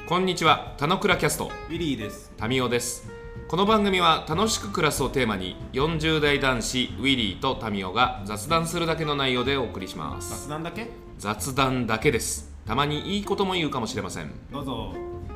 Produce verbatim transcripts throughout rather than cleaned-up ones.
こんにちは、たのくらキャストウィリーです。 タミオです。この番組は楽しく暮らすをテーマによんじゅう代男子ウィリーとタミオが雑談するだけの内容でお送りします。 雑談だけ？ 雑談だけです。たまにいいことも言うかもしれません。 どうぞ。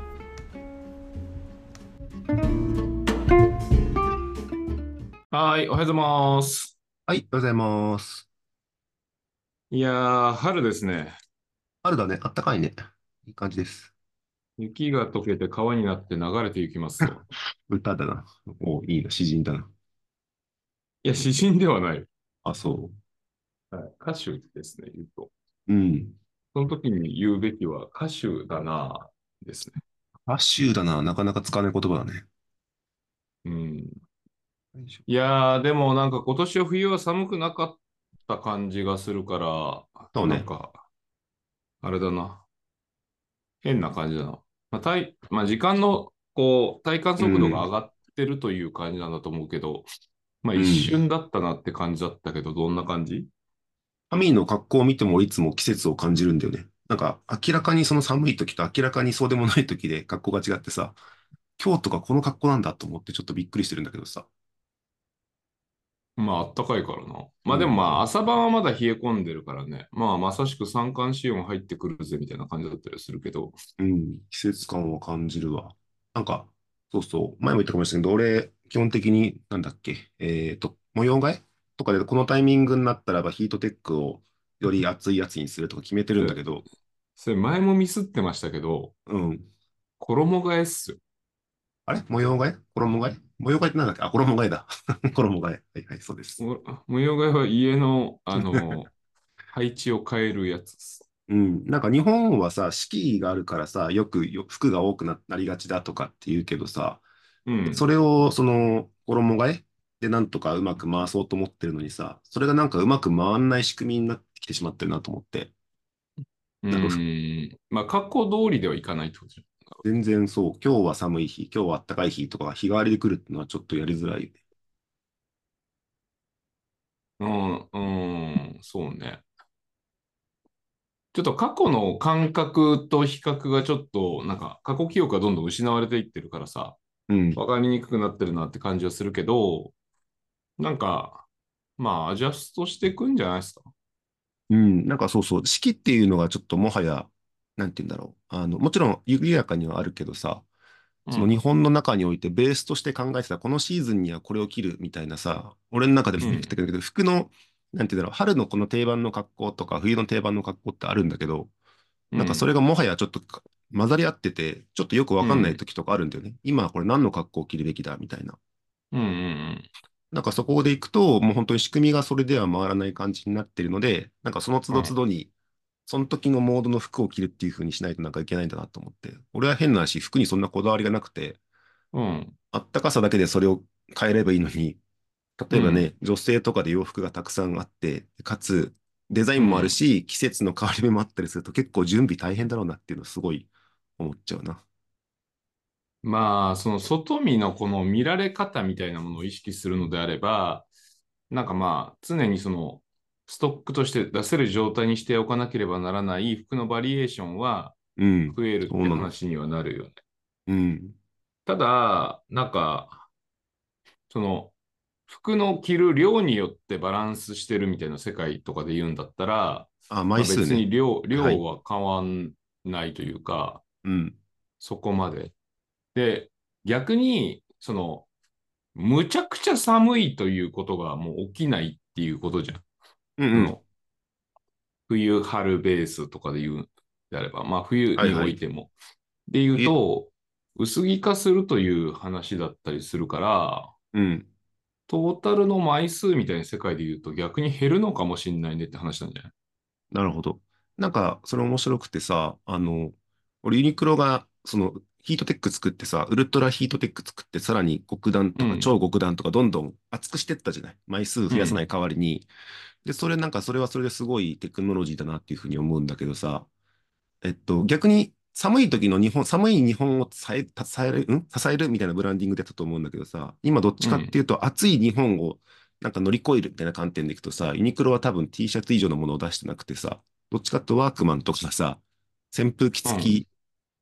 はい、おはようございます。 はい、おはようございます。 いやー、春ですね。 春だね、あったかいね。いい感じです。 雪が溶けて川になって流れていきますと。 歌だな。お、いいな、詩人だな。 いや、詩人ではない。 あ、そはい、歌手ですね、言うと。 う。うん。 その時に言うべきは歌手だなですね。 歌手だな、なかなか使わない言葉だね。 うん。 よいしょ。 いやー、でもなんか今年は冬は寒くなかった感じがするから、 そうね。 なんか、あれだな。変な感じだな。まあ、体、まあ、時間の、こう、体感う速度が上ん。 がってるという感じなんだと思うけど、まあ一うん。 瞬だったなって感じだったけど、どんな感じ？ ハミーの格好を見てもいつも季節を感じるんだよね。なんか、明らかにその寒い時と明らかにそうでもない時で格好が違ってさ、今日とかこの格好なんだと思ってちょっとびっくりしてるんだけどさ。 まあ、あったかいからな。まあでもうん。 まあ、朝晩はまだ冷え込んでるからね。まあ、まさしく三寒四温入ってくるぜみたいな感じだったりするけど。 うん。季節感を感じるわ。なんか、そうそう。前も言ったかもしれないけど、俺、基本的に、なんだっけ、えっと、模様替えとかで、このタイミングになったらば、ヒートテックをより熱いやつにするとか決めてるそれ、 んだけど、 それ前もミスってましたけど、 うん。 衣替えっすよ。 あれ模様替え衣替え模様替えってなんだっけあ、衣替えだ。衣替え。はいはい、そうです。 も模様替えは家の、あの、配置を変えるやつです。 うん。なんか日本はさ、四季があるからさ、よくよ服が多くな、なりがちだとかって言うけどさ、 うん。 それを、その、衣替えでなんとかうまく回そうと思ってるのにさ、それがなんかうまく回んない仕組みになってきてしまってるなと思って、 うなんかふーん。まあ、格好通りではいかないってことじ全然そう、今日は寒い日、今日は暖かい日とか日替わりで来るっていうのはちょっとやりづらいよね。 ゃん。うん、うん、そうね。ちょっと過去の感覚と比較がちょっと、なんか過去記憶がどんどん失われていってるからさ、 うん。 わかりにくくなってるなって感じはするけど、なんか、まあ、アジャストしていくんじゃないですか。 うん。なんかそうそう、四季っていうのがちょっともはや、なんて言うんだろう。あの、もちろん緩やかにはあるけどさ、その日うん、 本の中においてベースとして考えてた、このシーズンにはこれを着るみたいなさ、俺の中でもうん、 言ってくるけど、服の、なんて言うんだろう、春のこの定番の格好とか、冬の定番の格好ってあるんだけど、なんかそうん、 れがもはやちょっとか混ざり合ってて、ちょっとよくわかんないうん、 時とかあるんだよね。今はこれ何の格好を着るべきだみたいな。 うん、うん、 なんかそこで行くと、もう本当に仕組みがそれでは回らない感じになってるので、なんかその都うん、 度都度に、その時のモードの服を着るっていう風にしないとなんかいけないんだなと思って。俺は変な話、服にそんなこだわりがなくて、 うん、 あったかさだけでそれを変えればいいのに、 うん、 例えばね、女性とかで洋服がたくさんあって、かつデザインもあるうん。 し、季節の変わり目もあったりすると結構準備大変だろうなっていうのをすごい思っちゃうな。 まあ、その外見のこの見られ方みたいなものを意識するのであれば、なんかまあ、常にその、ストックとして出せる状態にしておかなければならない服のバリエーションはうん、 増えるってそうなの。 話にはなるよね。 うん。 ただ、なんか、その、服の着る量によってバランスしてるみたいな世界とかで言うんだったら、 あ、 まあ、別に枚数ね。 量、 はい。 量は変わんないというか、 うん。 そこまで。で、逆に、その、むちゃくちゃ寒いということがもう起きないっていうことじゃん。 うんうん。 その、冬、春ベースとかで言うであれば、まあ冬にはいはい。 おいても。で言うえ、 と、薄着化するという話だったりするから、 うん。 トータルの枚数みたいな世界で言うと逆に減るのかもしれないねって話なんじゃない？ なるほど。なんか、それ面白くてさ、あの、俺ユニクロが、その、ヒートテック作ってさ、ウルトラヒートテック作って、さらに極暖とかうん、 超極暖とかどんどん厚くしてったじゃない。枚数うん、 増やさない代わりに。で、それなんか、それはそれですごいテクノロジーだなっていうふうに思うんだけどさ、えっと、逆に寒い時の日本、寒い日本を支え、支える、ん支えるみたいなブランディングでやったと思うんだけどさ、今どっちかってうん、 いうと、暑い日本をなんか乗り越えるみたいな観点でいくとさ、ユニクロは多分 T シャツ以上のものを出してなくてさ、どっちかっていうとワークマンとかさ、扇風機うん、 付き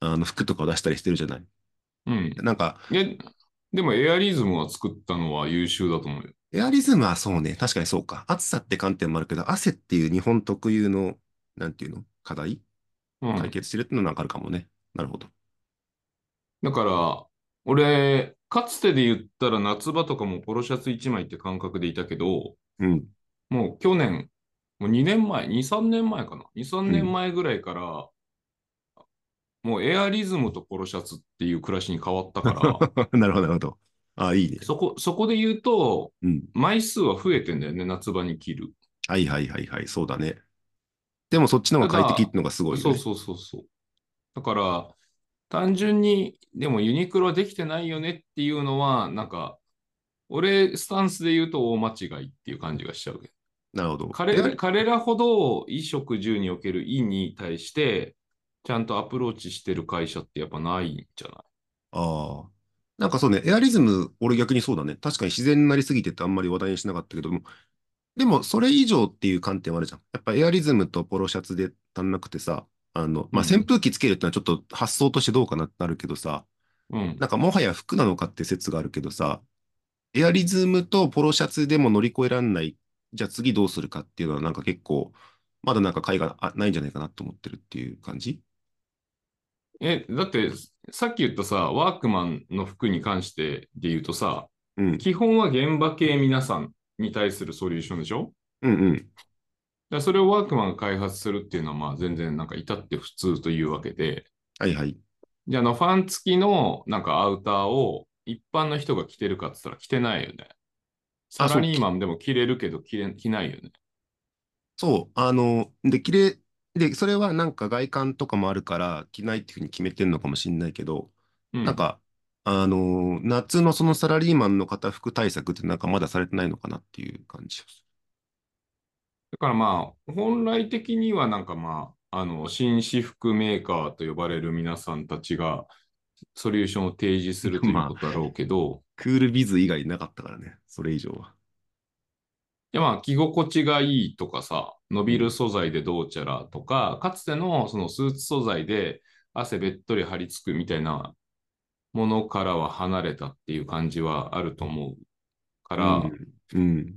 あの服とかを出したりしてるじゃない。 うん。 なんか、 いや、でもエアリズムは作ったのは優秀だと思うよ。 エアリズムはそうね、確かにそうか。暑さって観点もあるけど、汗っていう日本特有の、なんていうの課題解うん。 決してるっていうのはなんかあるかもね。なるほど。 だから、俺、かつてで言ったら夏場とかもポロシャツいちまいって感覚でいたけど、 うん、 もう去年、もうにねんまえ、に、さんねんまえかな。に、3 うん。 年前ぐらいから、もうエアリズムとポロシャツっていう暮らしに変わったから、 なるほど、なるほど。ああ、いいね。 そこ、そこで言うと、 うん。 枚数は増えてんだよね、夏場に着る。 はいはいはいはい、そうだね。でもそっちの方がただ、 快適ってのがすごいよね。 そうそうそうそう。だから、単純に、でもユニクロはできてないよねっていうのは、なんか、俺、スタンスで言うと大間違いっていう感じがしちゃうけど。 なるほど。エ彼ら、 アリ、 彼らほど衣食住における衣に対して、ちゃんとアプローチしてる会社ってやっぱないんじゃない？ ああ。なんかそうね、エアリズム、俺逆にそうだね。確かに自然になりすぎててあんまり話題にしなかったけども、でもそれ以上っていう観点はあるじゃん。やっぱエアリズムとポロシャツで足んなくてさ、あの、まあ、扇うん。 風機つけるってのはちょっと発想としてどうかなってなるけどさ、 うん。 なんかもはや服なのかって説があるけどさ、エアリズムとポロシャツでも乗り越えらんない、じゃあ次どうするかっていうのはなんか結構、まだなんか解があないんじゃないかなと思ってるっていう感じ。 え、だって、さっき言ったさ、ワークマンの服に関してで言うとさ、 うん。 基本は現場系皆さんに対するソリューションでしょ？ うんうん。 だからそれをワークマンが開発するっていうのは、まあ全然なんか至って普通というわけで、 はいはい。 じゃあ、あの、ファン付きのなんかアウターを一般の人が着てるかって言ったら着てないよね。サあ、そう、 ラリーきマンでも着れるけど着れ、着ないよね。 そう、あの、で、綺麗、で、それはなんか外観とかもあるから着ないっていうふうに決めてんのかもしれないけど、 うん。 なんか、あの、夏のそのサラリーマンの方服対策ってなんかまだされてないのかなっていう感じです。 だからまあ、本来的にはなんかまあ、あの、紳士服メーカーと呼ばれる皆さんたちがソリューションを提示するというまあ、 ことだろうけど、 クールビズ以外なかったからね、それ以上は。 いやまあ、着心地がいいとかさ、伸びるうん。 素材でどうちゃらとか、かつてのそのスーツ素材で汗べっとり張り付くみたいなものからは離れたっていう感じはあると思うかうら、 ん。うん。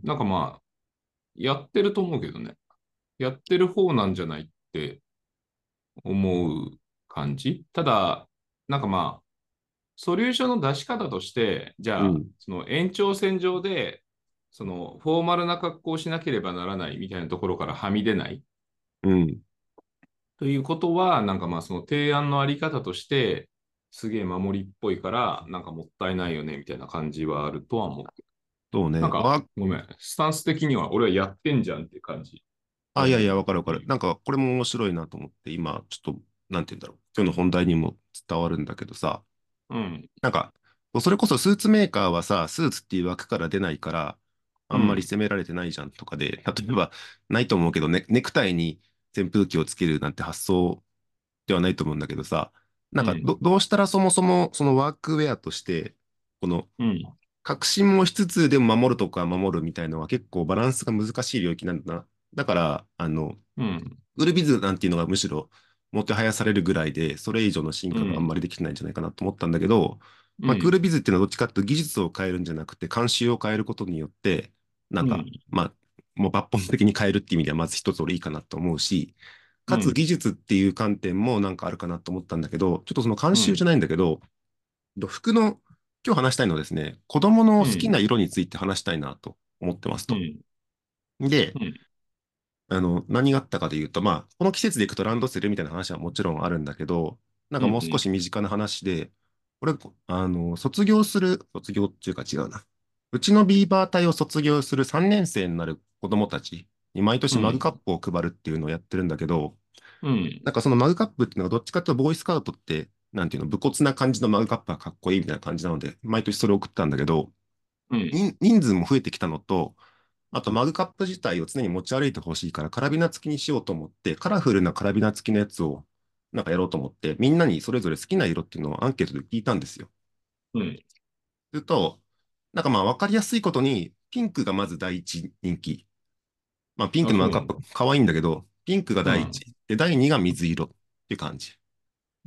なんかまあ、やってると思うけどね。やってる方なんじゃないって思う感じ。ただ、なんかまあ、ソリューションの出し方として、じゃあ、 うん。 その延長線上で、そのフォーマルな格好をしなければならないみたいなところからはみ出ないうん。 ということは、なんかまあその提案のあり方として、すげえ守りっぽいから、なんかもったいないよねみたいな感じはあるとは思う。 そうね。 なんか、 わ、 ごめん、スタンス的には俺はやってんじゃんって感じあ、いやいや、 が思う。 わかるわかる。なんか、これも面白いなと思って、今、ちょっと、なんて言うんだろう。今日の本題にも伝わるんだけどさ、 うん、 なんか、それこそスーツメーカーはさ、スーツっていう枠から出ないから、あんまりうん、 責められてないじゃんとかで、例えば、ないと思うけど、ね、ネクタイに扇風機をつけるなんて発想ではないと思うんだけどさ、なんかど、 うん、 どうしたらそもそもそのワークウェアとして、このうん、 革新もしつつでも守るとか守るみたいのは結構バランスが難しい領域なんだな。だから、あの、 うん、 ウルビズなんていうのがむしろもてはやされるぐらいで、それ以上の進化があんまうん、 りできてないんじゃないかなと思ったんだけど、まあ、クールうん、 ビズっていうのはどっちかっていうと技術を変えるんじゃなくて、慣習を変えることによって、なんか、 うん、 まあ、もう抜本的に変えるっていう意味ではまず一つ俺いいかなと思うし、かつうん、 技術っていう観点もなんかあるかなと思ったんだけど、ちょっとその慣うん、 習じゃないんだけど、服の、今日話したいのはですね、子供の好きなうん、 色について話したいなと思ってますと。 うん、 で、 うん、 あの、何があったかというと、まあ、この季節でいくとランドセルみたいな話はもちろんあるんだけど、なんうん、 かもう少うん、 し身近な話で、これ、あの、卒業する、卒業っていうか違うな。うちのビーバー隊を卒業するさんねん生になる子供たちに毎年マグカップを配るっていうのをやってるんだけど、 うん、 なんかそのマグカップっていうのがどっちかというとボーイスカウトって、なんていうの、武骨な感じのマグカップはかっこいいみたいな感じなので、毎年それを送ったんだけど、 うん、 人人数も増えてきたのと、あとマグカップ自体を常に持ち歩いてほしいからカラビナ付きにしようと思って、カラフルなカラビナ付きのやつをなんかやろうと思って、みんなにそれぞれ好きな色っていうのをアンケートで聞いたんですよ。 うん、 すると、なんかまあ分かりやすいことに、ピンクがまず第一人気。まあピンクあ、 のマグカッそうなんだ。 プ可愛いんだけど、ピンクがうん、 第一。で、第二が水色っていう感じ。 うん。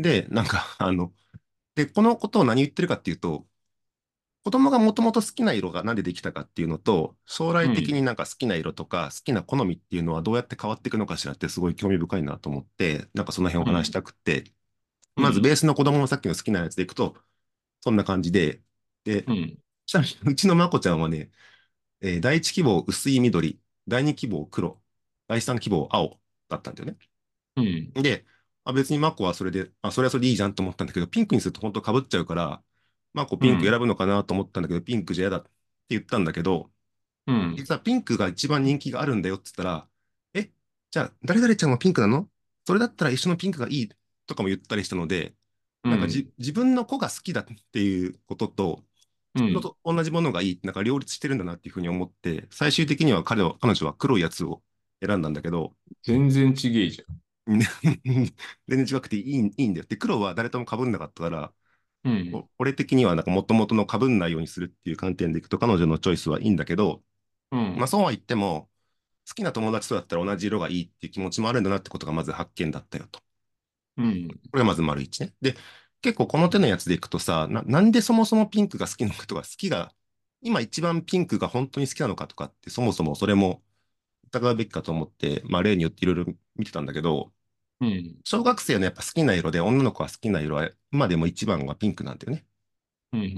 で、なんか、あの、で、このことを何言ってるかっていうと、子供がもともと好きな色がなんでできたかっていうのと、将来的うん。 になんか好きな色とか好きな好みっていうのはどうやって変わっていくのかしらってすごい興味深いなと思って、なんかその辺をうん。 話したくって、 うん。 まずベースの子供のさっきの好きなやつでいくと、そんな感じで、で、 うん。 ちなみにうちのまこちゃんはね、えー第一希望薄い緑、第二希望黒、第三希望青だったんだよね。 うん。 で、あ、別にマコはそれで、あ、それはそれでいいじゃんと思ったんだけど、ピンクにすると本当被っちゃうから、マコピンク選ぶのかなと思ったんだけど、ピンクじゃ嫌だって言ったんだけど、 うん。 実はピンクが一番人気があるんだよって言ったら、え、じゃあ誰々ちゃんもピンクなの？それだったら一緒のピンクがいいとかも言ったりしたので、なんかじうん。 自分の子が好きだっていうことと、 うん。 人と同じものがいい、なんか両立してるんだなっていうふうに思って、最終的には彼は、彼女は黒いやつを選んだんだけど、 全然ちげえじね全然違くていい、いいんだよ。で、黒は誰とも被んなかったから、 ゃん。うん。 お俺的にはなんか元々の被んないようにするっていう観点でいくと彼女のチョイスはいいんだけど、まあうん。 そうは言っても、好きな友達とだったら同じ色がいいっていう気持ちもあるんだなってことがまず発見だったよと。 うん。 これがまず丸一ね。で、結構この手のやつでいくとさ、な、なんでそもそもピンクが好きなのかとか、好きが、今一番ピンクが本当に好きなのかとかって、そもそもそれも疑うべきかと思って、まあ例によっていろいろ見てたんだけど、 うん。 小学生のやっぱ好きな色で、女の子は好きな色は、今でも一番はピンクなんだよね。 うん。うん。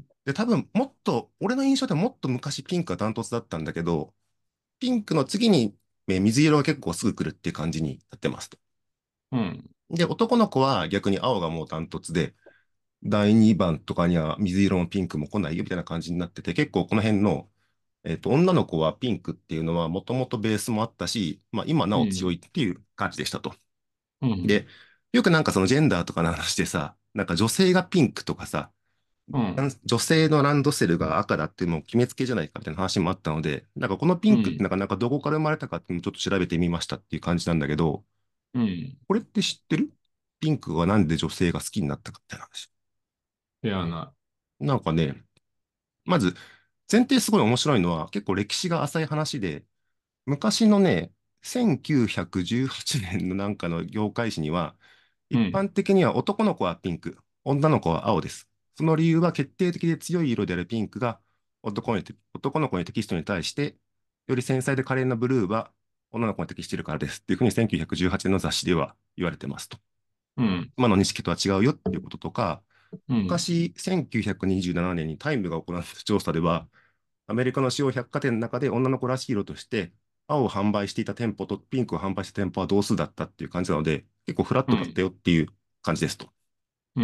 で、多分もっと、俺の印象ではもっと昔ピンクがダントツだったんだけど、ピンクの次にえ水色が結構すぐ来るっていう感じになってますと。 うん。 で、男の子は逆に青がもうダントツで、だいにばんとかには水色もピンクも来ないよみたいな感じになってて、結構この辺の、えっと、女の子はピンクっていうのはもともとベースもあったし、まあ今なお強うん。 いっていう感じでしたと。 うん。 で、よくなんかそのジェンダーとかの話でさ、なんか女性がピンクとかさ、 うん。 女性のランドセルが赤だってもう決めつけじゃないかみたいな話もあったので、なんかこのピンクってうん。 なかなかどこから生まれたかっていうのをちょっと調べてみましたっていう感じなんだけど、 うん。 これって知ってる？ピンクはなんで女性が好きになったかみたいな話。 いやな。 なんかね、まず前提すごい面白いのは結構歴史が浅い話で、昔のね、せんきゅうひゃくじゅうはちねんのなんかの業界誌には、一うん。 般的には男の子はピンク、女の子は青です。その理由は決定的で強い色であるピンクが男に男の子にテキストに対して、より繊細で可憐なブルーは女の子に適しているからですっていうふうにせんきゅうひゃくじゅうはちねんの雑誌では言われてますと。 うん。 今の認識とは違うよっていうこととか、 うん。 昔せんきゅうひゃくにじゅうななねんにタイムが行った調査では、アメリカの主要百貨店の中で女の子らしい色として、青を販売していた店舗とピンクを販売した店舗は同数だったっていう感じなので、結構フラッうん。 トだったよっていう感じですと。 うん。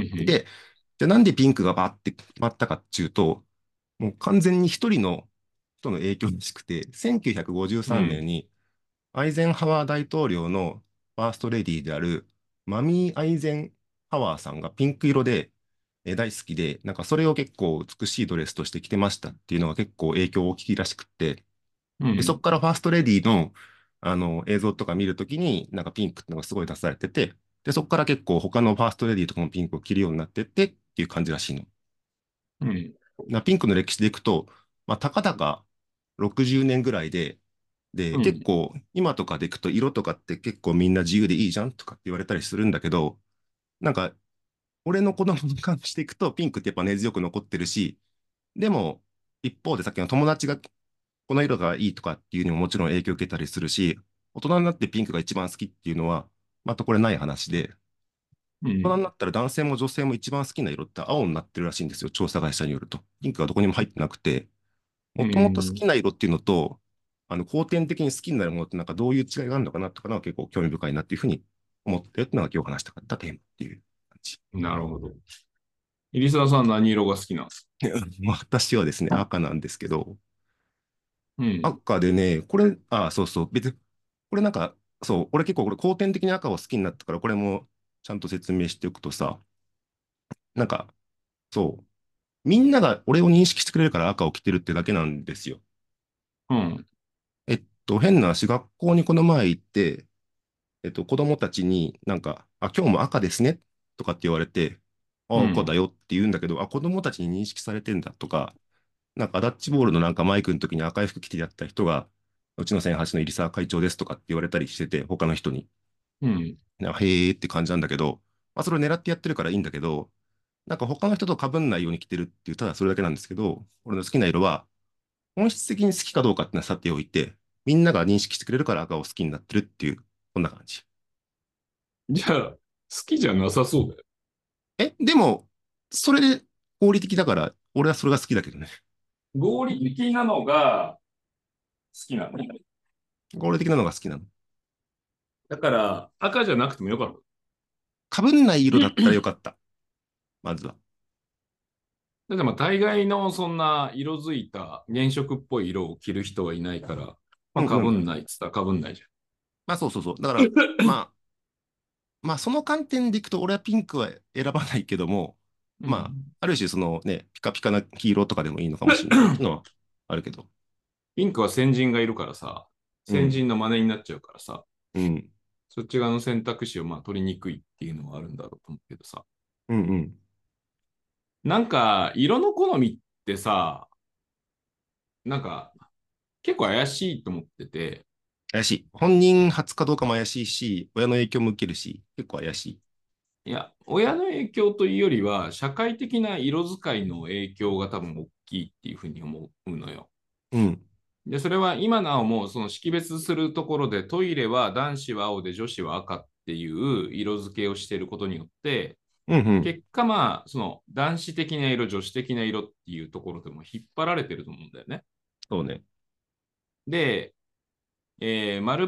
で、じゃあなんでピンクがバーって決まったかっていうと、もう完全に一人の人の影響らしくて、1953 うん。 年にアイゼンハワー大統領のファーストレディーであるマミー・アイゼンハワーさんがピンク色でえー大好きで、なんかそれを結構美しいドレスとして着てましたっていうのが結構影響大きいらしくって、で、そこうん。 からファーストレディの、あの映像とか見るときに、なんかピンクっていうのがすごい出されてて、で、そこから結構他のファーストレディとかもピンクを着るようになってってっていう感じらしいの。 うん。 なピンクの歴史でいくと、まあ、たかだかろくじゅうねんぐらいで、で、 うん。 結構今とかでいくと色とかって結構みんな自由でいいじゃんとかって言われたりするんだけど、なんか俺の子供に関していくとピンクってやっぱ根強く残ってるし、でも一方でさっきの友達がこの色がいいとかっていうにももちろん影響を受けたりするし、大人になってピンクが一番好きっていうのは、またこれない話で、 うん。 大人になったら男性も女性も一番好きな色って青になってるらしいんですよ、調査会社によると。ピンクがどこにも入ってなくて、 うもともと好ん。 きな色っていうのと、あの後天的に好きになるものってなんかどういう違いがあるのかなとかのは結構興味深いなっていうふうに思ったよっていうのが今日話したかったテーマっていう感じ。 なるほど。入澤さん何色が好きなんです私はですね、 か？ 赤なんですけど、 うん。 赤でね、これ、あ、そうそう、別に、これなんか、そう、俺結構これ後天的に赤を好きになったから、これもちゃんと説明しておくとさ、なんか、そう、みんなが俺を認識してくれるから赤を着てるってだけなんですよ。 うん。 えっと、変な話、学校にこの前行って、えっと、子供たちになんか、あ、今日も赤ですねとかって言われて、あ、赤だうん。 よって言うんだけど、あ、子供たちに認識されてんだとか、なんか、ダッチボールのなんかマイクの時に赤い服着てやった人が、うちのせんはちの入澤会長ですとかって言われたりしてて、他の人に。 うん。 なへーって感じなんだけど、 まあ、それを狙ってやってるからいいんだけど、なんか他の人と被んないように着てるっていう、ただそれだけなんですけど、俺の好きな色は、本質的に好きかどうかっていうのはさておいて、みんなが認識してくれるから赤を好きになってるっていう、こんな感じ。 じゃあ、好きじゃなさそうだよ。 え、でも、それで合理的だから、俺はそれが好きだけどね。 合理的なのが好きなの。 合理的なのが好きなの。 だから、赤じゃなくてもよかった。 被んない色だったらよかった。まずは。 だってまあ大概のそんな色づいた原色っぽい色を着る人はいないから、まあかぶうんうん。 んないっつったらかぶんないじまあそうそうそう。だかゃん。 ら、まあ、まあその観点でいくと、俺はピンクは選ばないけども、まあ、 うん。 ある種そのね、ピカピカな黄色とかでもいいのかもしれないっていうのはあるけど。 ピンクは先人がいるからさ、先うん。 人の真似になっちゃうからさ、 うん。 そっち側の選択肢をまあ取りにくいっていうのはあるんだろうと思うけどさ。 うんうん。 なんか、色の好みってさ、なんか、結構怪しいと思ってて、 怪しい。本人初かどうかも怪しいし、親の影響も受けるし、結構怪しい。 いや、親の影響というよりは、社会的な色使いの影響が多分大きいっていうふうに思うのよ。 うん。 で、それは今なおもその識別するところでトイレは男子は青で女子は赤っていう色付けをしていることによって、 うんうん。 結果まあ、その男子的な色、女子的な色っていうところでも引っ張られてると思うんだよね。 そうね。 で、えー、丸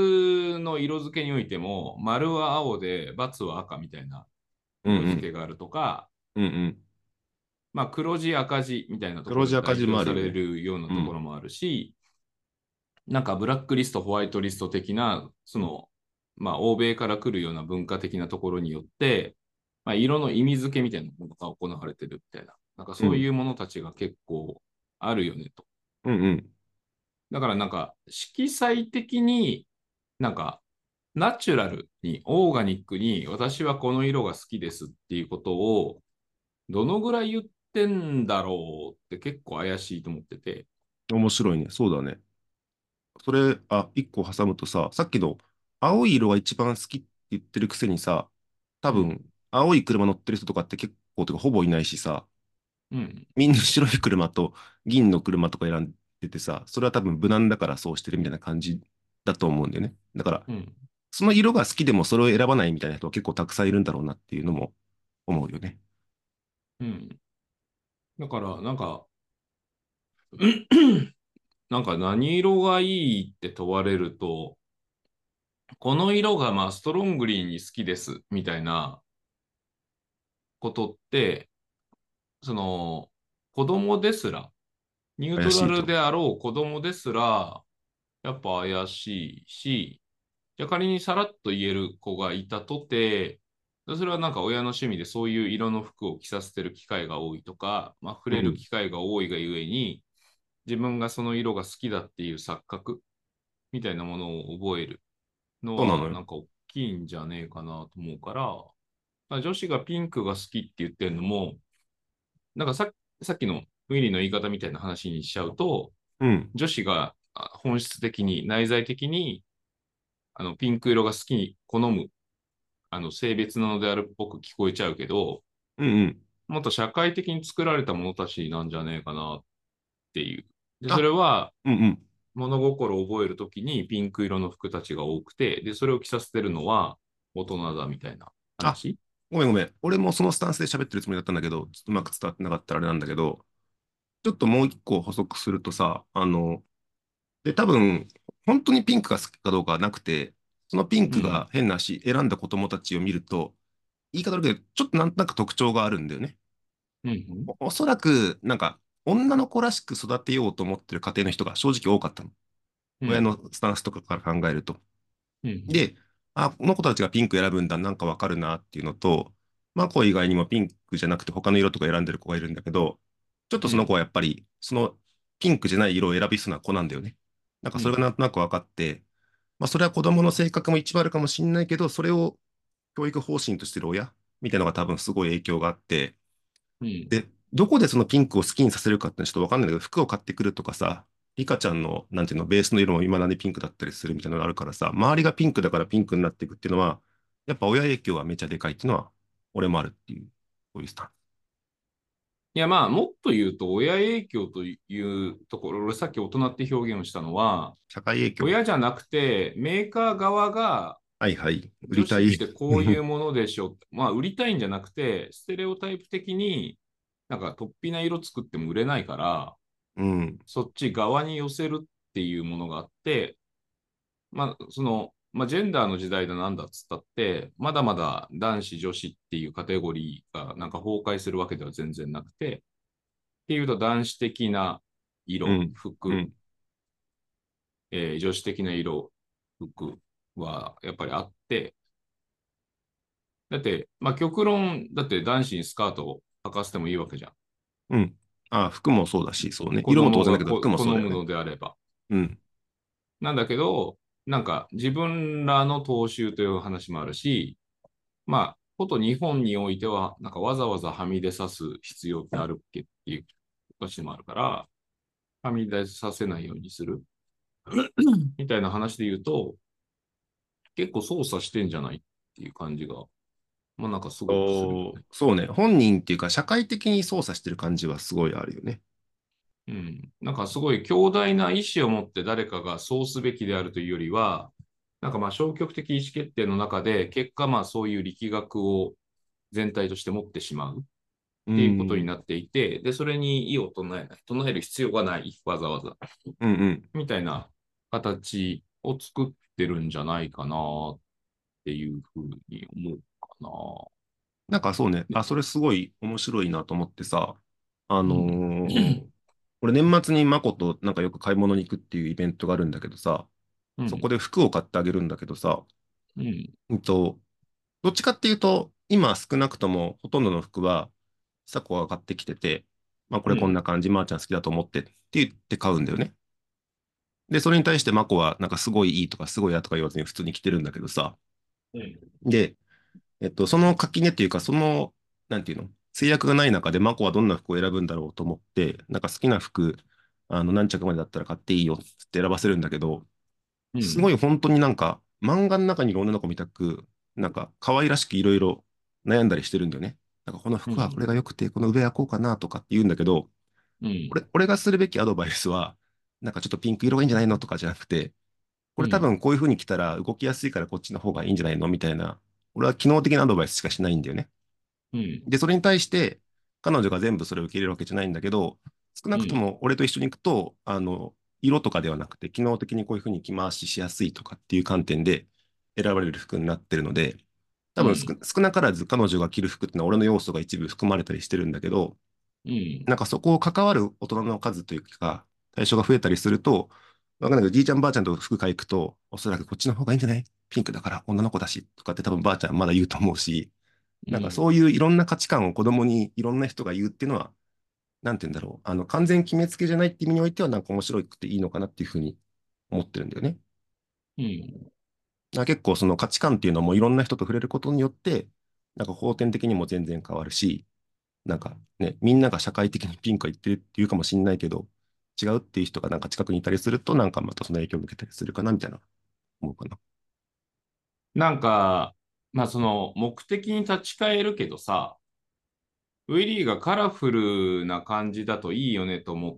×の色付けにおいても、丸は青で×は赤みたいなうんう色付けん。 があるとか、 うんうん。 まあ、黒字赤字みたいなところで黒字赤字も代表さあるよね。 れるようなうん。 ところもあるし、なんかブラックリスト、ホワイトリスト的な、その、まあ、欧米から来るような文化的なところによって、まあ、色の意味付けみたいなものが行われてるみたいな、なんかうん。 そういうものたちが結構あるよねと。 うんうん。 だからなんか色彩的になんかナチュラルにオーガニックに私はこの色が好きですっていうことをどのぐらい言ってんだろうって結構怪しいと思ってて。 面白いね。そうだね。それ、あ、一個挟むとさ、さっきの青い色が一番好きって言ってるくせにさ、多うん。 分、青い車乗ってる人とかって結構とかほぼいないしさ、 うん。 みんな白い車と銀の車とか選んでてさ、それは多分無難だからそうしてるみたいな感じだと思うんだよね。だから、 うん。 その色が好きでもそれを選ばないみたいな人は結構たくさんいるんだろうなっていうのも思うよね。 うん。だからなんかなんか何色がいいって問われると、この色がまあストロングリーに好きですみたいなことって、その子供ですら、ニュートラ怪しいと。 ルであろう子供ですら、やっぱ怪しいし、じゃあ仮にさらっと言える子がいたとて、それはなんか親の趣味でそういう色の服を着させてる機会が多いとか、まあ、触うん。 れる機会が多いがゆえに、自分がその色が好きだっていう錯覚みたいなものを覚えるのは、 そうなのよ。 なんか大きいんじゃねえかなと思うから、女子がピンクが好きって言ってるのも、なんかささっきのウィリーの言い方みたいな話にしちゃうと、 うん。 女子が本質的に、内在的に、あの、ピンク色が好きに好む、あの、性別なのであるっぽく聞こえちゃうけど、 うんうん。 もっと社会的に作られたものたちなんじゃねえかなっていう。で、それあ、 は、 うんうん。 物心を覚えるときにピンク色の服たちが多くて、で、それを着させてるのは大人だみたいなあ、 話。 ごめんごめん。俺もそのスタンスで喋ってるつもりだったんだけど、ちょっとうまく伝わってなかったらあれなんだけど、ちょっともう一個補足するとさ、あの、で、多分、本当にピンクが好きかどうかはなくて、そのピンクがうん。 変なし、選んだ子供たちを見ると、言い方悪いけど、ちょっとなんとなく特徴があるんだよね。 うん。 お、おそらく、なんか、女の子らしく育てようと思ってる家庭の人が正直多かったの。親のうん。 スタンスとかから考えると。 うん。 で、あ、この子たちがピンク選ぶんだ、なんかわかるなっていうのと、まあ、子以外にもピンクじゃなくて他の色とか選んでる子がいるんだけど、ちょっとその子はうん。 やっぱり、そのピンクじゃない色を選びそうな子なんだよね。なんかそれがうん。 なんとなく分かって、まあ、それは子供の性格も一部あるかもしれないけど、それを教育方針としてる親みたいなのが多分すごい影響があって、 うん。 で、どこでそのピンクを好きにさせるかってのはちょっとわかんないんだけど、服を買ってくるとかさ、リカちゃんの、なんていうの、ベースの色も今なんでピンクだったりするみたいなのがあるからさ、周りがピンクだからピンクになっていくっていうのは、やっぱ親影響はめちゃでかいっていうのは俺もあるっていう、そういうスタンス。 いや、まあ、もっと言うと、親影響というところ、俺さっき大人って表現をしたのは、 社会影響。 親じゃなくて、メーカー側がはいはい。売りたい。 女子ってこういうものでしょ。まあ、売りたいんじゃなくて、ステレオタイプ的になんか突飛な色作っても売れないから、 うん。 そっち側に寄せるっていうものがあって、まあ、その、まあ、ジェンダーの時代だなんだっつったって、まだまだ男子、女子っていうカテゴリーがなんか崩壊するわけでは全然なくて、っていうと男子的な色、 うん。う服、 ん。 えー女子的な色、服はやっぱりあって、だって、まあ、極論、だって男子にスカートを履かせてもいいわけじゃん。 うん。あ、服もそうだし、そうね。 子色も当供がこ然だけど服もそうだよね。 好むのであれば。 うん。 なんだけど、なんか自分らの踏襲という話もあるし、まあ、こと日本においては、なんかわざわざはみ出さす必要ってあるっけっていう話もあるから、はみ出させないようにするみたいな話で言うと、結構操作してんじゃないっていう感じが、まあなんかすごくするよね。 おそうね。本人っていうか、社会的に操作してる感じはすごいあるよね。 うん。なんかすごい強大な意志を持って誰かがそうすべきであるというよりは、なんかまあ消極的意思決定の中で、結果まあそういう力学を全体として持ってしまうっうていうことにん。 なっていて、で、それに異を唱えない、唱える必要がない、わざわざ、 うんうん。 みたいな形を作ってるんじゃないかなっていうふうに思うかな。 なんかそうね。 ね、 あ、それすごい面白いなと思ってさ、あのうん。 ー俺年末にマコとなんかよく買い物に行くっていうイベントがあるんだけどさ、 うん。 そこで服を買ってあげるんだけどさ、 うん。 うんと、どっちかっていうと、今少なくともほとんどの服は、サコが買ってきてて、まあこれこんうん。 な感じ、まーちゃん好きだと思ってって言って買うんだよね。で、それに対してマコはなんかすごいいいとかすごいやとか言わずに普通に着てるんだけどさ。 うん。 で、えっと、その垣根っていうか、その、なんていうの、制約がない中でマコはどんな服を選ぶんだろうと思って、なんか好きな服、あの、何着までだったら買っていいよって選ばせるんだけど、すごうん。 い本当になんか、漫画の中にいる女の子みたく、なんか、可愛らしくいろいろ悩んだりしてるんだよね。なんか、この服はこれうん。 が良くて、この上はこうかなとかって言うんだけど、 うん。 俺、俺がするべきアドバイスは、なんかちょっとピンク色がいいんじゃないのとかじゃなくて、これ多うん。 分こういう風に着たら動きやすいからこっちの方がいいんじゃないのみたいな、俺は機能的なアドバイスしかしないんだよね。 うん。 で、それに対して、彼女が全部それを受け入れるわけじゃないんだけど、少なくとうん。 も俺と一緒に行くと、あの、色とかではなくて、機能的にこういうふうに着回ししやすいとかっていう観点で選ばれる服になってるので、多分少うん。 少なからず彼女が着る服ってのは俺の要素が一部含まれたりしてるんだけど、 うん。 なんかそこを関わる大人の数というか、対象が増えたりすると、わかんないけど、じいちゃんばあちゃんと服買い行くと、おそらくこっちの方がいいんじゃない？ピンクだから女の子だし、とかって多分ばあちゃんまだ言うと思うし、なんかそううん。 いういろんな価値観を子供にいろんな人が言うっていうのは、なんて言うんだろう。あの、完全決めつけじゃないって意味においては、なんか面白くていいのかなっていうふうに思ってるんだよね。 うん。 だから結構その価値観っていうのもいろんな人と触れることによって、なんか後天的にも全然変わるし、なんかね、みんなが社会的にピンクは言ってるっていうかもしんないけど、違うっていう人がなんか近くにいたりすると、なんかまたその影響を受けたりするかなみたいな思うかな。 なんか、まあその目的に立ち返るけどさ、ウィリーがカラフルな感じだといいよねと思って、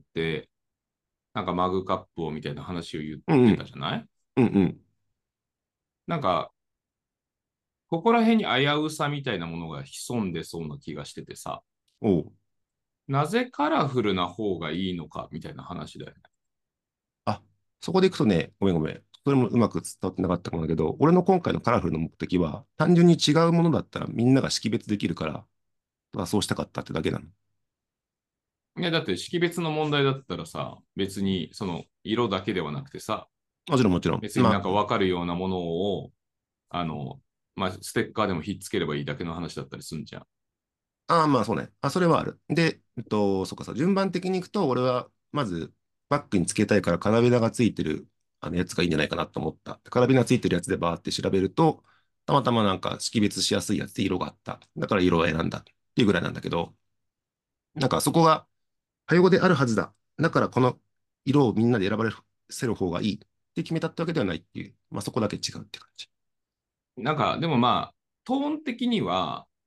なんかマグカップをみたいな話を言ってたうんうん。 じゃない。 うんうん。 なんか、ここら辺に危うさみたいなものが潜んでそうな気がしててさ、 おう。 なぜカラフルな方がいいのかみたいな話だよね。 あ、そこでいくとね、ごめんごめん。それもうまく伝わってなかったかもだけど、俺の今回のカラフルの目的は、単純に違うものだったらみんなが識別できるから、まあそうしたかったってだけなの。 いや、だって識別の問題だったらさ、別にその色だけではなくてさ、 もちろんもちろん。 別になんまかわかるようなものを、あの、まあ、ステッカーでもひっつければいいだけの話だったりすんじゃん。 あ、ああ、まあそうね。あ、それはある。で、えっと、そっかさ、順番的にいくと、俺は、まず、バッグにつけたいからカラビナがついてる、あのやつがいいんじゃないかなと思った。カラビナついてるやつでバーって調べると、たまたまなんか識別しやすいやつで色があった。だから色を選んだっていうぐらいなんだけど、なんかそこが、多様であるはずだ。だからこの色をみんなで選ばれせる方がいいって決めたってわけではないっていう、まあそこだけ違うって感じ。 なんか、でもまあ、トーン的には、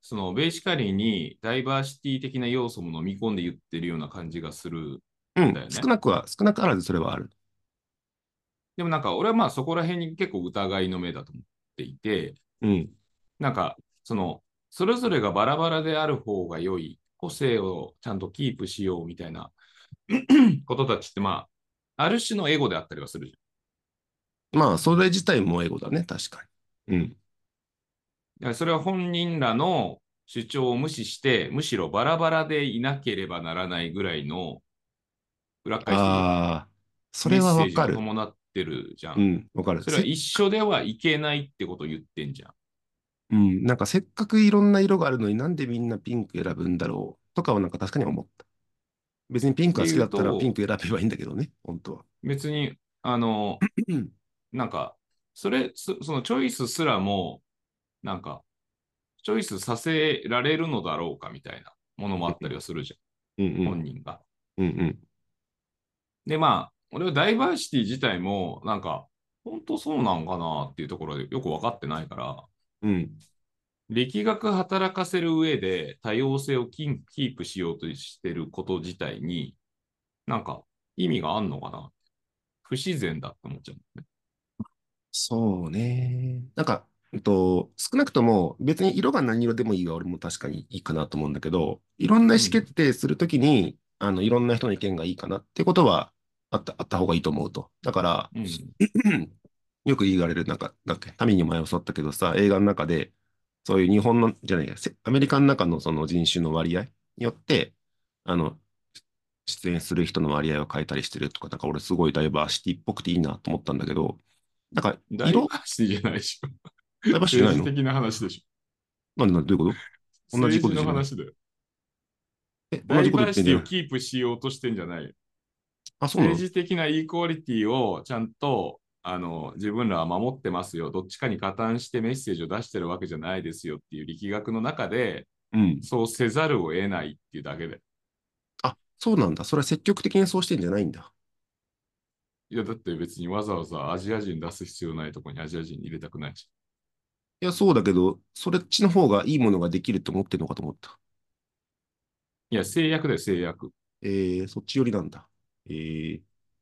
そのベーシカリーにダイバーシティ的な要素も飲み込んで言ってるような感じがするうん。 んだよね。 少なくは、少なからずそれはある。 でもなんか俺はまあそこら辺に結構疑いの目だと思っていて、 うん。 なんかそのそれぞれがバラバラである方が良い、個性をちゃんとキープしようみたいなことたちってまあ、ある種のエゴであったりはするじまあ、それ自体も英語だね。確かに。うん。 ゃん。それは本人らの主張を無視して、むしろバラバラでいなければならないぐらいの、裏返して言えば、 ああ、それはメッセージわかる。 が伴ってるじゃん。 うん、わかる。せ、 それは一緒ではいけないってことを言ってんじゃん。 うん、なんかせっかくいろんな色があるのになんでみんなピンク選ぶんだろうとかはなんか確かに思った。別にピンクがで言好きだったらピンうと、 ク選べばいいんだけどね、本当は。 別に、あの、 うん、 なんか、それ、そそのチョイスすらも、なんか、チョイスさせられるのだろうかみたいなものもあったりはするじゃん。 うん、うん、 本人が。 うん、うん。 で、まあ、俺はダイバーシティ自体も、なんか、本当そうなんかなっていうところでよく分かってないから、 うん。 力学働かせる上で多様性をキーキープしようとしてること自体に、なんか意味があんのかな、不自然だって思っちゃうんだよね。 そうね。なんか、えっと、少なくとも別に色が何色でもいいは俺も確かにいいかなと思うんだけど、いろんな意思決うん。 定するときに、あの、いろんな人の意見がいいかなってことはあった、あった方がいいと思うと。だから、 うん。 よく言われる、なんか、だっけ、民に前教わったけどさ、映画の中で、そういう日本の、じゃないや、せアメリカの中のその人種の割合によって、あの、出演する人の割合を変えたりしてるとか、なんか俺すごいダイバーシティっぽくていいなと思ったんだけど、なんか、 ダイバ色、 ーシティじゃないでしょ。 ダイバーシティないの？ 政治的な話でしょ。 なんでなんでどういうこと同じ政治こと言ってんじゃない？ の話だよ。 え、同じことダイバー言ってんじゃない？ シティをキープしようとしてんじゃないよ。 あ、そうなの？ 政治的なイークオリティをちゃんとあの自分らは守ってますよ。どっちかに加担してメッセージを出してるわけじゃないですよっていう力学の中で、 うん。 そうせざるを得ないっていうだけで。 あ、そうなんだ。それは積極的にそうしてんじゃないんだ。 いや、だって別にわざわざアジア人出す必要ないところにアジア人入れたくないし。 いや、そうだけど、それっちの方がいいものができると思ってるのかと思った。 いや、制約だよ、制約。 えー、そっち寄りなんだ。えー、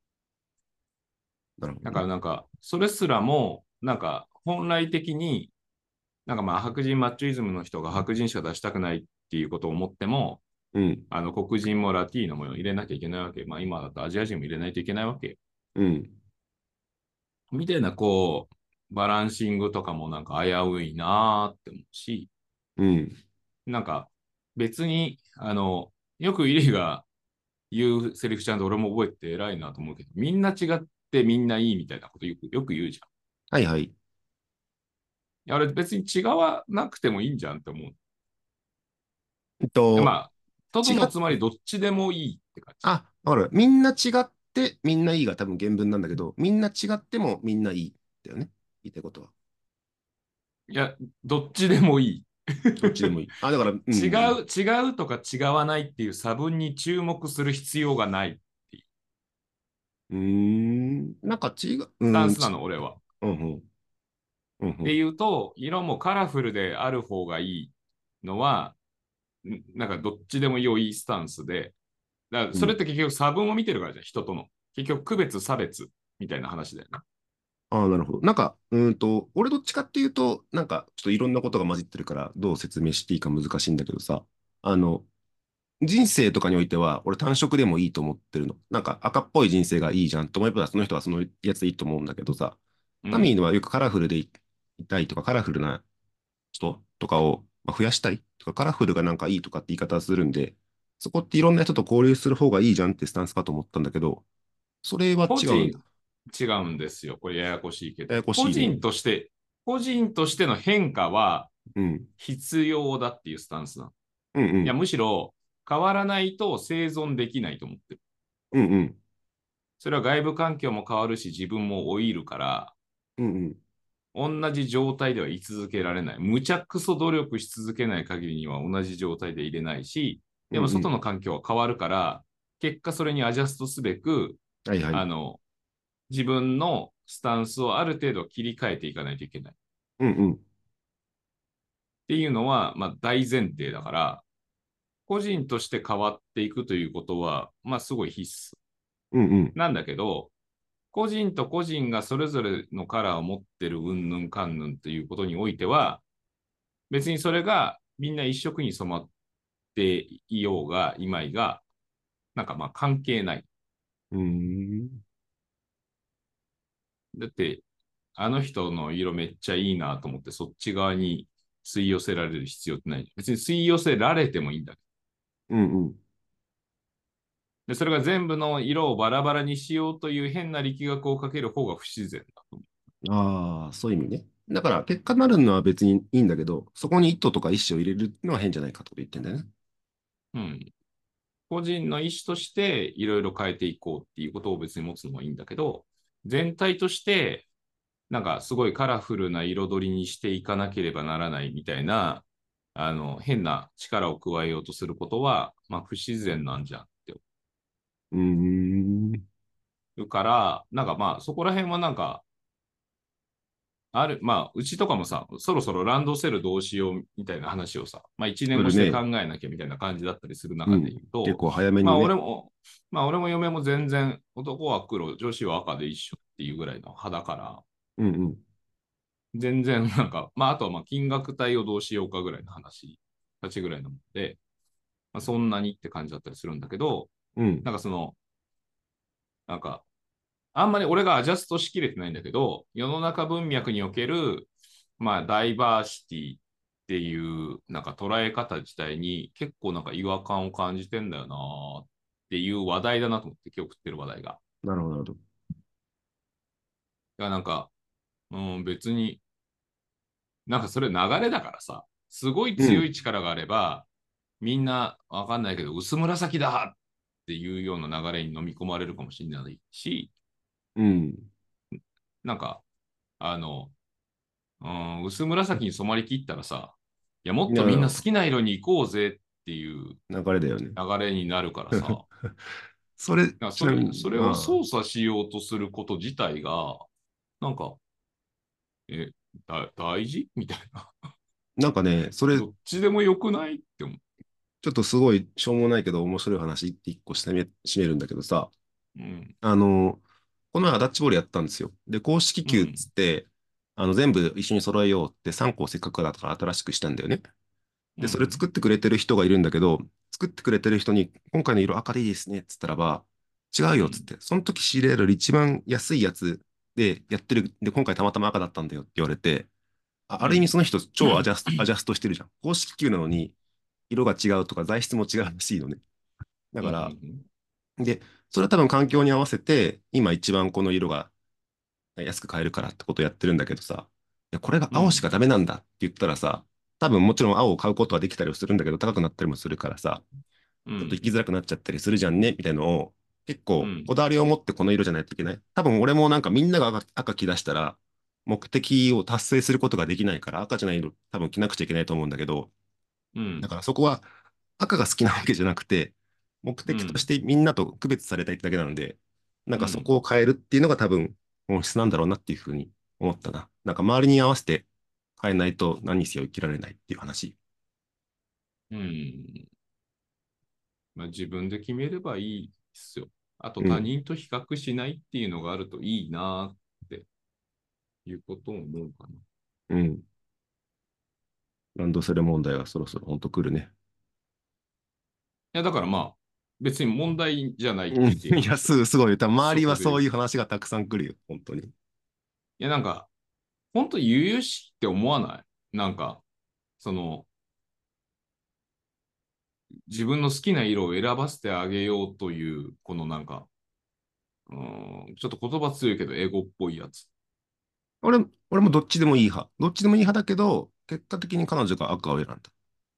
なるほどだかね。 らなんか、それすらも、なんか、本来的に、なんかまあ、白人マッチョイズムの人が白人しか出したくないっていうことを思っても、 うん、 あの、黒人もラティーノも入れなきゃいけないわけ。まあ、今だとアジア人も入れないといけないわけ。 うん、 みたいな、こう、バランシングとかもなんか危ういなーって思うし、 うん、 なんか、別に、あの、よくイリが言うセリフちゃんと俺も覚えて偉いなと思うけど、みんな違ってみんないいみたいなことよくよく言うじゃん。 はいはい。 いや、あれ別に違わなくてもいいんじゃんって思う。いえっと、 やまあ、とど違っ、 のつまりどっちでもいいって感じ。 あ、わかる。みんな違ってみんないいが多分原文なんだけど、みんな違ってもみんないい。だよね。言いたいことは。 いや、どっちでもいい。 どっちでもいい。あ、だから、うん、う違ん、 う、違うとか違わないっていう差分に注目する必要がないっていううん。うーん、なんか違う、うん、ち、 スタンスなの、俺は。 うん、うん、うん、うでん、 言うと、色もカラフルである方がいいのは、んなんかどっちでも良いスタンスで、だからうん。 それって結局差分を見てるからじゃん、人との。結局区別差別みたいな話だよね。 ああ、なるほど。なんか、うーんと、俺どっちかっていうと、なんか、ちょっといろんなことが混じってるから、どう説明していいか難しいんだけどさ、あの、人生とかにおいては、俺単色でもいいと思ってるの。なんか赤っぽい人生がいいじゃんと思えば、その人はそのやつでいいと思うんだけどさ、タミーうん。 のはよくカラフルでいいたいとか、カラフルな人とかを、まあ、増やしたいとか、カラフルがなんかいいとかって言い方をするんで、そこっていろんな人と交流する方がいいじゃんってスタンスかと思ったんだけど、それは違うんだ。 個人、違うんですよ。これややこしいけど。 ややこ個しいね。 人として、個人としての変化はうん。 必要だっていうスタンスなの。いや、 うんうん。 むしろ変わらないと生存できないと思ってる。 うんうん。 それは外部環境も変わるし、自分も老いるから、 うんうん。 同じ状態では居続けられない。むちゃくそ努力し続けない限りには同じ状態でいれないし、でも外うんうん。 の環境は変わるから、結果それにアジャストすべく、 はいはい。 あの、自分のスタンスをある程度切り替えていかないといけない。 うんうん。 ていうのは、まあ、大前提だから、個人として変わっていくということは、まあ、すごい必須うんうん。 なんだけど、個人と個人がそれぞれのカラーを持ってるうんぬんかんぬんということにおいては、別にそれがみんな一色に染まっていようが、いまいが、なんかまあ関係ない。 うーん。 だって、あの人の色めっちゃいいなと思って、そっち側に吸い寄せられる必要ってない。別に吸い寄せられてもいいんだけうんうん。 ど。で、それが全部の色をバラバラにしようという変な力学をかける方が不自然だと思ああ、そういう意味ね。だから、結果なるのは別にいいんだけど、そこに一頭とか一子を入れるのは変じゃないかと言ってんだよね。 う。うん。個人の意思としていろいろ変えていこうっていうことを別に持つのはいいんだけど、全体としてなんかすごいカラフルな彩りにしていかなければならないみたいな、あの、変な力を加えようとすることは、まあ不自然なんじゃんってうーん。 思うから、なんかまあそこら辺はなんか、ある、まあうちとかもさ、そろそろランドセルどうしようみたいな話をさ、まあ一年越しで考来るね。 えなきゃみたいな感じだったりする中でうん。 言うと、 結構早めまあ俺にね。 も、まあ俺も嫁も全然男は黒、女子は赤で一緒っていうぐらいの派だから、 うんうん。 全然なんか、まあ、あとはまあ金額帯をどうしようかぐらいの話、たちぐらいのもので、まあ、そんなにって感じだったりするんだけど、 うん。 なんかその、なんか、あんまり俺がアジャストしきれてないんだけど、世の中文脈における、まあ、ダイバーシティっていう、なんか捉え方自体に結構なんか違和感を感じてんだよなっていう話題だなと思って、今日食ってる話題が。 なるほど、なるほど。 いや、なんか、うん、別に、なんかそれ流れだからさ、すごい強いうん。 力があれば、みんなわかんないけど、薄紫だっていうような流れに飲み込まれるかもしれないし、 うん。 なんか、あの、うん、薄紫に染まりきったらさ、いや、もっいや、 とみんな好きな色に行こうぜっていう流れだよね。 流れになるからさ、 それ、 なんかそれ、 ちなみに、 それをああ、 操作しようとすること自体が、なんか、え、だ、大事みたいな。 なんかね、それ、 どっちでもよくないって思ちょっとすごいしょうもないけど面白い話って一個締め、締めるんだけどさ、 う。うん。 あの、この前アダッチボールやったんですよ。で、公式球っつうん。 って、あの、全部一緒に揃えようってさんこせっかくだから新しくしたんだよね。で、それうん。 作ってくれてる人がいるんだけど、作ってくれてる人に、今回の色赤でいいですねっつったらば、違ううん。 よっつって、その時仕入れられる一番安いやつでやってる、で、今回たまたま赤だったんだよって言われて、あ、ある意味うん。 その人超アジャスト、アジャストしてるじゃん。公式球なのに色が違うとか材質も違うらしいのね。だうん。うから、 ん。 で、それは多分環境に合わせて、今一番この色が安く買えるからってことをやってるんだけどさ、いや、これがうん。 青しかダメなんだって言ったらさ、多分もちろん青を買うことはできたりするんだけど、高くなったりもするからさ、ちょっと生きづらくなっちゃったりするじゃんね、みたいなのを、結構うん。 こだわりを持ってこの色じゃないといけない。多分俺もなんかみんなが赤赤着出したら、目的を達成することができないから赤じゃない色多分着なくちゃいけないと思うんだけど、だうん。 からそこは赤が好きなわけじゃなくて、目的としうん。 てみんなと区別されたいってだけなので、なんかそうん。 こを変えるっていうのが多分本質なんだろうなっていうふうに思ったな。なんか周りに合わせて変えないと何にせよ生きられないっていう話。 うん。まあ、自分で決めればいいですよ。あとうん。 他人と比較しないっていうのがあるといいなっていうことを思うかな。いうん。ランドセル問題はそろそろ本当来るね。 や、だからまあ、別に問題じゃないっうん。 ていういや、 話を、 す、すごい。多分周りはそこで言う。いそういう話がたくさん来るよ。本当に。 や、なんか、本当悠々しいって思わないなんか、その、自分の好きな色を選ばせてあげようという、このなんか、うん、ちょっと言葉強いけど、英語っぽいやつ。 俺、俺もどっちでもいい派。どっちでもいい派だけど、結果的に彼女が赤を選んだ。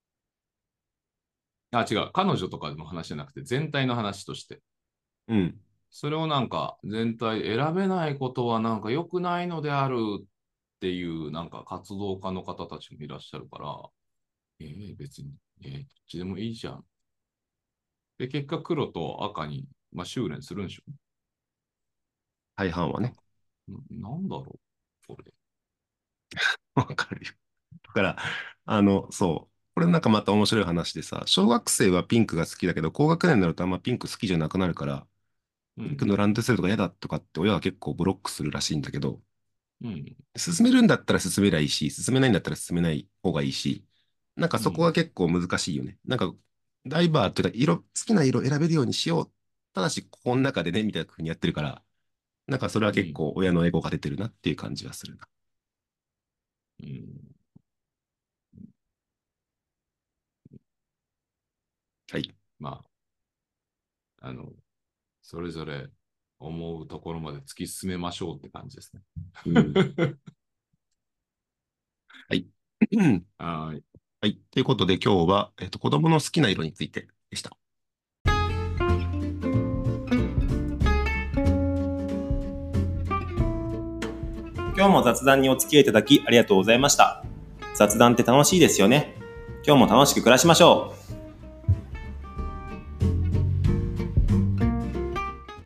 あ、違う。彼女とかの話じゃなくて、全体の話として。 うん。 それをなんか全体選べないことはなんか良くないのであるっていうなんか活動家の方たちもいらっしゃるから、えー、別に、えー、どっちでもいいじゃん。で、結果黒と赤に、まあ、修練するんでしょ。 大半はね。 なんか、ななんだろう、これ。 わかるよ。だから、 あの、そう。これなんかまた面白い話でさ、小学生はピンクが好きだけど、高学年になるとあんまピンク好きじゃなくなるから、ピンクうん。 のランドセルとか嫌だとかって親は結構ブロックするらしいんだけど、 うん。 進めるんだったら進めりゃいいし、進めないんだったら進めない方がいいし、なんかそこはうん。 結構難しいよね。なんか、ダイバーっていうか、色、好きな色選べるようにしよう。ただし、ここの中でね、みたいな風にやってるから、なんかそれは結うん。 構親のエゴが出てるなっていう感じはするな。 うん。 はい。 まあ、あの、それぞれ思うところまで突き進めましょうって感じですね。 うん。はい。 はい。 はい。ということで今日は、えっと、子供の好きな色についてでした。 今日も雑談にお付き合いいただきありがとうございました。雑談って楽しいですよね。今日も楽しく暮らしましょう。